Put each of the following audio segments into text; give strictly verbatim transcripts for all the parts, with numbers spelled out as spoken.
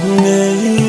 Me,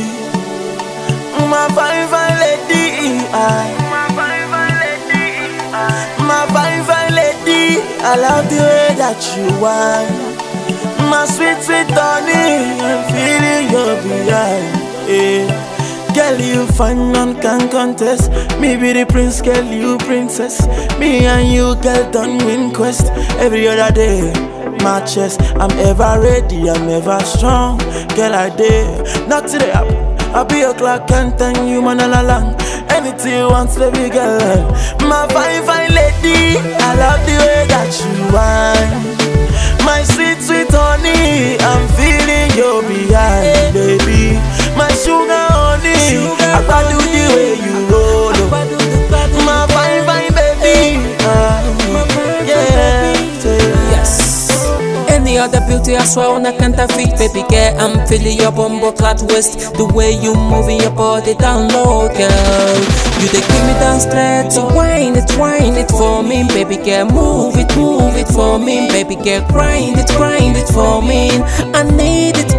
my fine fine lady, I, my fine fine lady, I, my fine fine lady. I love the way that you whine, my sweet sweet honey. I'm feeling your behind. Yeah. Girl, you fine, none can contest. Me be the prince, girl, you princess. Me and you, girl, done win quest. Every other day, my chest. I'm ever ready, I'm ever strong. Girl, I dare, not today. I'll be your clock and tell you, man, all along. Anything you want, baby girl. My fine, fine lady, I love the way that you whine. My sweet, sweet honey, I'm feeling your behind, baby. My sugar honey, I got do the way you roll. My fine, fine baby, uh, yeah. Yes. Any other beauty, I swear on I can't defeat. Baby girl, I'm feeling your bumbo clad waist. The way you moving your body down low, girl. You they give me down straight, so whine it, whine it for me. Baby girl, move it, move it for me. Baby girl, grind it, grind it for me. I need it,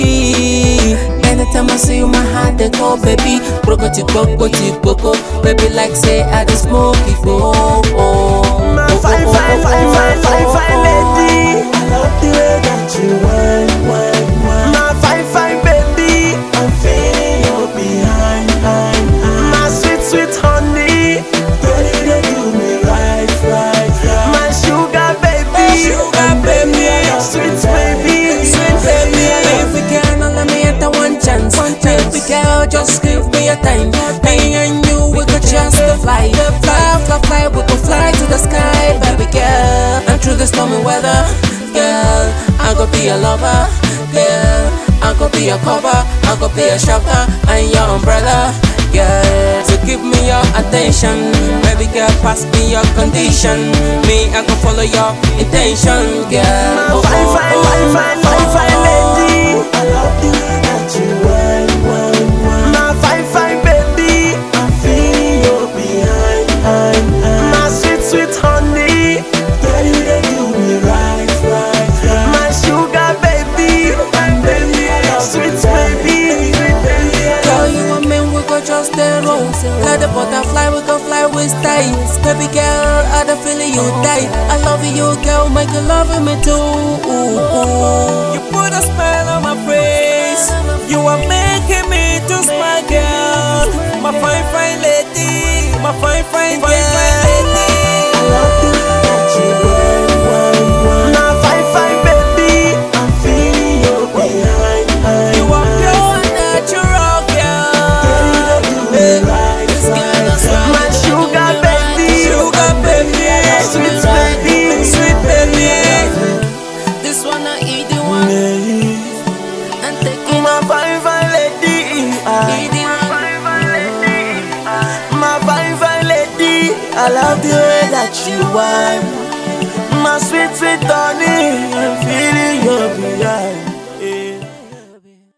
baby. Anytime I see you, my heart they go, baby. Broco ti broco ti broco, baby like say I just smoke it, oh oh. My fine, fine, fine, fine, fine, fine lady, I love the way that you whine, whine, whine. My fine, fine baby, I'm feeling you behind, behind, behind. My sweet, sweet honey, girl, you dey do me right, right, right. My sugar baby, sugar baby, sweet baby, sweet baby. If you can, let me at the one chance. Baby girl, just give me a time. Me and you, we could just fly, fly, fly, fly. We could fly to the sky, baby girl. And through the stormy weather, girl, I could be a lover, girl. I could be a cover, I could be a shelter and your umbrella, girl. So give me your attention, baby girl. Pass me your condition. Me, I can follow your intention, girl. my fine, fine, fine, fine, fine, fine lady, I love the way that you whine, whine, whine. My fine, fine baby, I'm feeling you behind, behind, behind. My sweet, sweet honey, girl, you dey do me right, right, right. My sugar baby, and baby, sweet baby, sweet baby. Girl, you and me, we go just stay roll. Like the butterfly, we go fly with style. Baby girl, I don't feel you die. I love you, girl, make you love me too. You put a smile on my face. You are making me to smile, girl. My fine, fine lady, my fine, fine, fine, fine lady. I love the way that you whine, whine, whine. My fine, fine baby, I'm feeling you behind, behind, You are behind. pure and natural, girl. Hey, This girl is right. my sugar baby, Sugar baby, sweet baby, sweet baby. This one I eat the one Hey, and take it. my fine, fine lady, I, Eat the one. my fine, fine lady, I love the way that you whine. My sweet, sweet honey, I'm feeling your behind.